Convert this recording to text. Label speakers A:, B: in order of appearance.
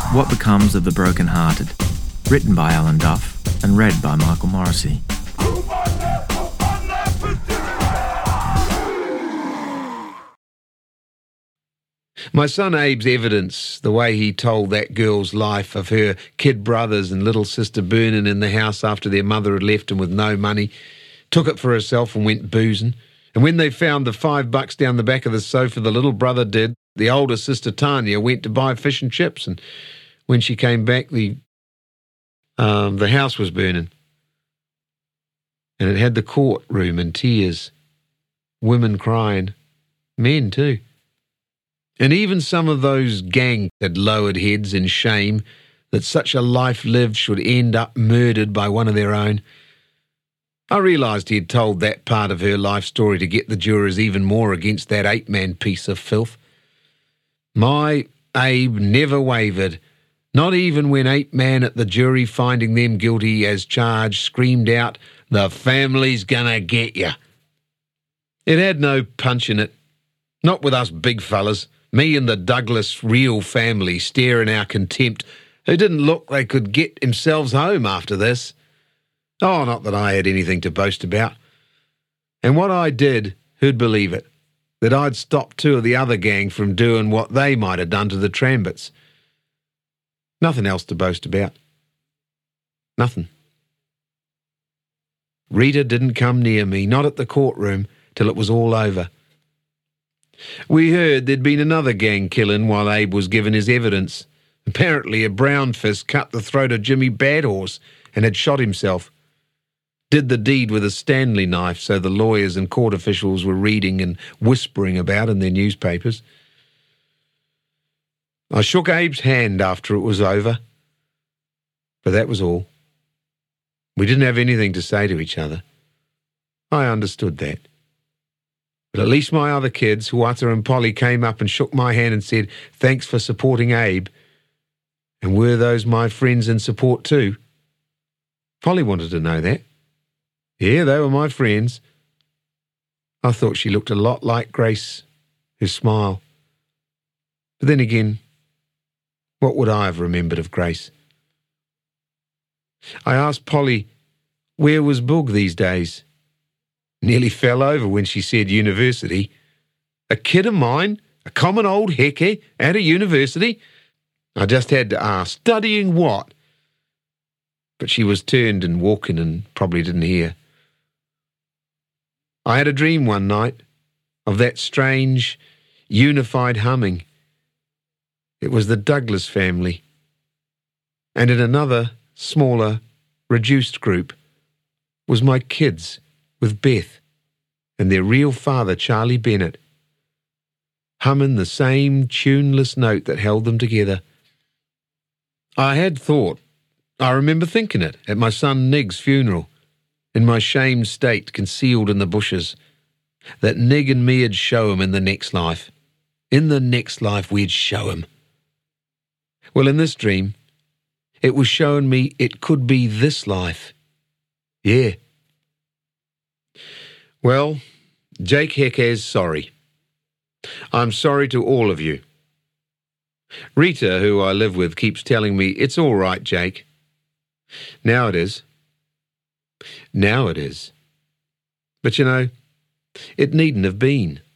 A: What Becomes of the Broken-Hearted, written by Alan Duff and read by Michael Morrissey.
B: My son Abe's evidence, the way he told that girl's life of her kid brothers and little sister burning in the house after their mother had left him with no money, took it for herself and went boozing. And when they found the $5 down the back of the sofa, the little brother did. The older sister Tanya went to buy fish and chips, and when she came back, the house was burning. And it had the courtroom in tears, women crying, men too. And even some of those gang had lowered heads in shame that such a life lived should end up murdered by one of their own. I realised he had told that part of her life story to get the jurors even more against that ape-man piece of filth. My Abe never wavered, not even when ape-man at the jury, finding them guilty as charged, screamed out, "The family's gonna get ya." It had no punch in it. Not with us big fellas, me and the Douglas real family staring our contempt, who didn't look they could get themselves home after this. Oh, not that I had anything to boast about. And what I did, who'd believe it? That I'd stopped two of the other gang from doing what they might have done to the Trambits. Nothing else to boast about. Nothing. Rita didn't come near me, not at the courtroom, till it was all over. We heard there'd been another gang killing while Abe was giving his evidence. Apparently a brown fist cut the throat of Jimmy Badhorse and had shot himself. Did the deed with a Stanley knife, so the lawyers and court officials were reading and whispering about in their newspapers. I shook Abe's hand after it was over, but that was all. We didn't have anything to say to each other. I understood that. But at least my other kids, Huata and Polly, came up and shook my hand and said, "Thanks for supporting Abe." And were those my friends in support too? Polly wanted to know that. Yeah, they were my friends. I thought she looked a lot like Grace, her smile. But then again, what would I have remembered of Grace? I asked Polly, where was Boog these days? Nearly fell over when she said university. A kid of mine, a common old heke, at a university? I just had to ask, studying what? But she was turned and walking and probably didn't hear. I had a dream one night of that strange, unified humming. It was the Douglas family. And in another, smaller, reduced group was my kids with Beth and their real father, Charlie Bennett, humming the same tuneless note that held them together. I remember thinking it at my son Nig's funeral, in my shamed state concealed in the bushes, that Nig and me'd show him in the next life. In the next life we'd show him. Well, in this dream, it was showing me it could be this life. Yeah. Well, Jake Heke's sorry. I'm sorry to all of you. Rita, who I live with, keeps telling me, "It's all right, Jake." Now it is. Now it is. But you know, it needn't have been.